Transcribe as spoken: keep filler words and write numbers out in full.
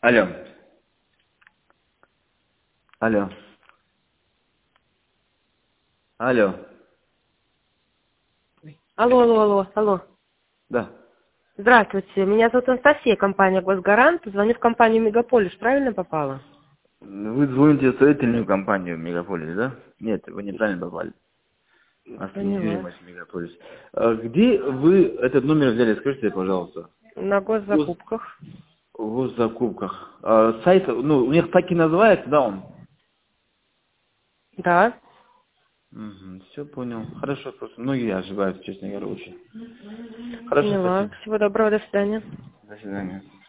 Алло. Алло. Алло. Алло, алло, алло, алло. Да. Здравствуйте, меня зовут Анастасия, компания «Госгарант». Звоню в компанию «Мегаполис». Правильно попала? Вы звоните в строительную компанию Мегаполис, да? Нет, вы неправильно попали. А с Поняла. недвижимость Мегаполис. А где вы этот номер взяли? Скажите, пожалуйста. На Гос... госзакупках. В госзакупках. А, сайт, ну, у них так и называется, да, он? Да. Угу, все понял. Хорошо, просто многие ошибаются, честно говоря, очень. Хорошо, Поняла. спасибо. Всего доброго, до свидания. До свидания.